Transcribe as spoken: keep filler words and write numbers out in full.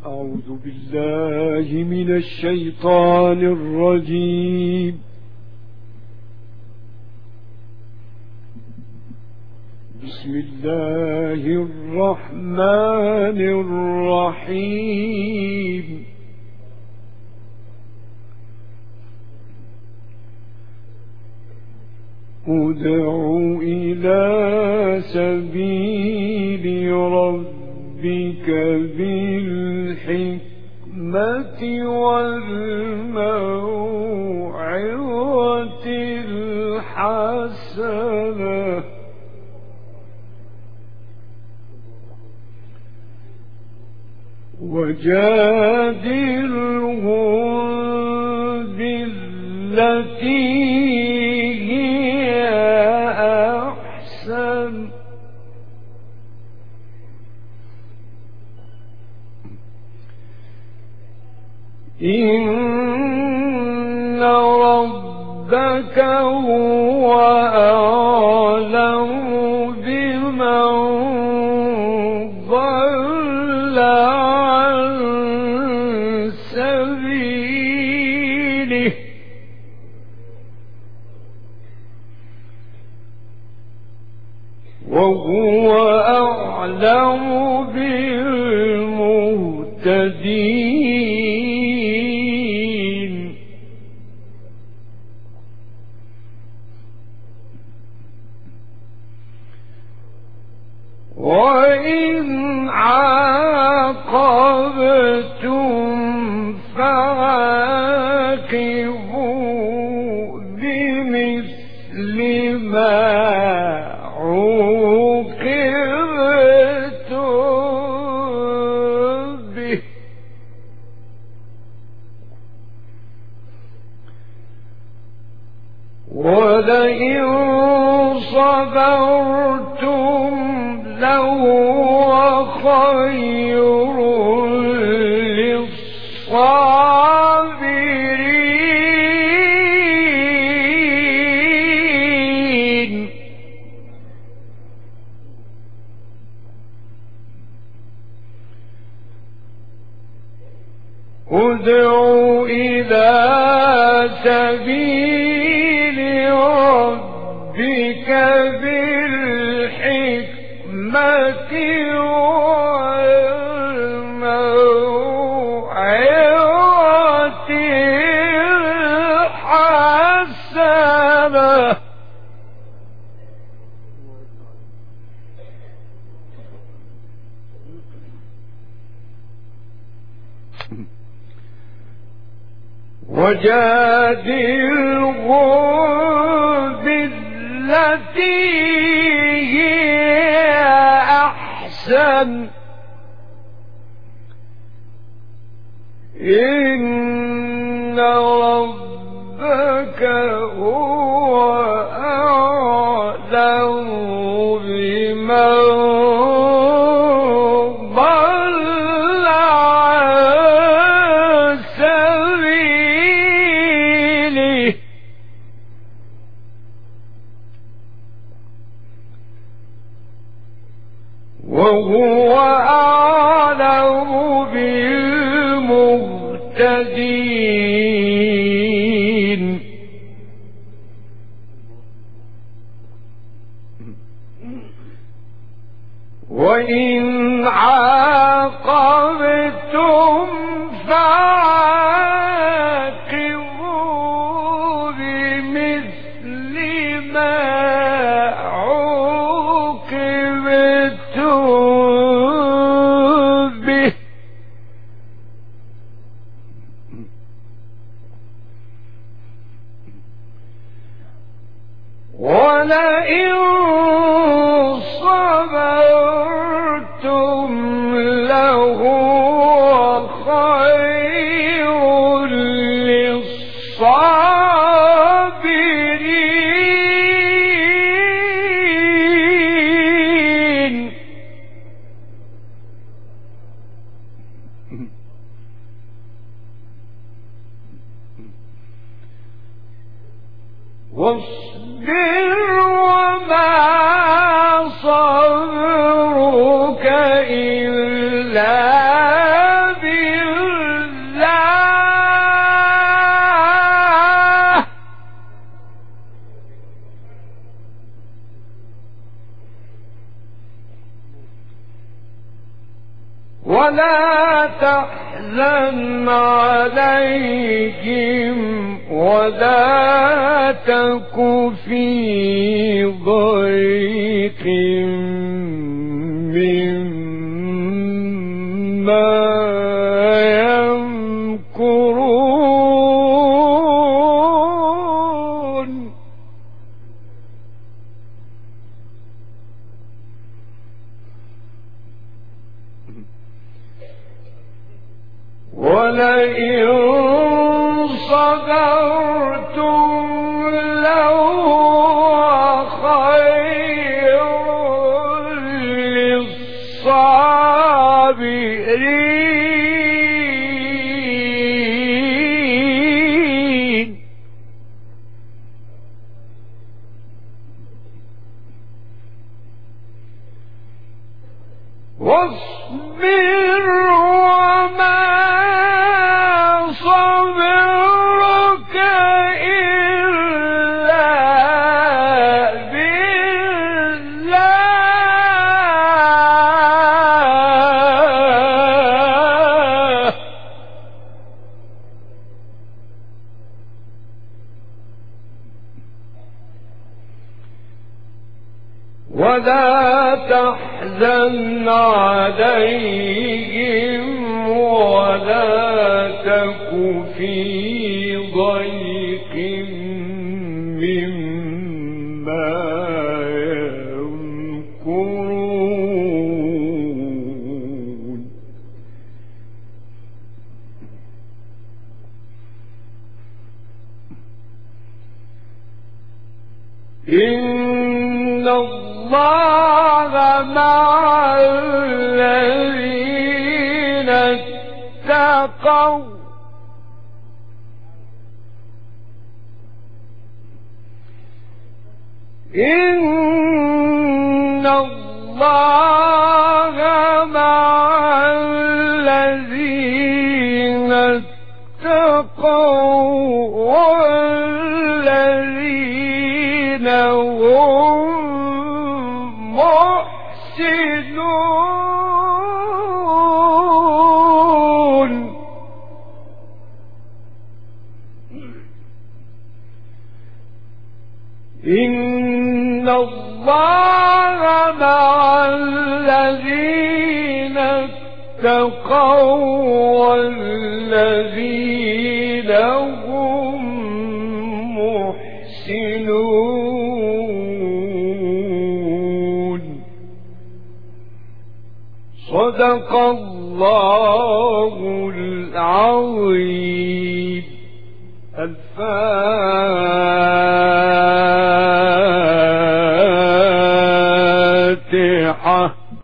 أعوذ بالله من الشيطان الرجيم. بسم الله الرحمن الرحيم. ادع إلى سبيل ربك بالحكمة والموعظة الحسنة وجادلهم بالتي هي أحسن إن ربك هو أعلم بمن ضل عن سبيله وهو أعلم بالمهتدين. وإن عاقبتم فعاقبوا بمثل ما عوقبتم به ولئن صبرتم لهو خير للصابرين. ادع إلى سبيل ربك بالحكمة والموعظة الحسنة وجادلهم بالتي هي أحسن إن ربك هو أعلم بمن ضل عن سبيله وهو أعلم بالمهتدين. وإن عاقبتم فعاقبوا بمثل ما عوقبتم به ولئن صبرتم لهو خير للصابرين. واصبر وما صبرك إلا بالله ولا تحزن عليهم ولا تك في ضيق مما يمكرون ولئن صبرتم لهو خير للصابرين واصبر وما صبرك إلا بالله ولا تحزن عليهم ولا تك في ضيق مما يمكرون إن الله مع الذين اتقوا إن الله مع الذين اتقوا والذين هم محسنون إن الله مع الذين اتقوا والذين هم محسنون صدق الله العظيم. الفاتحة.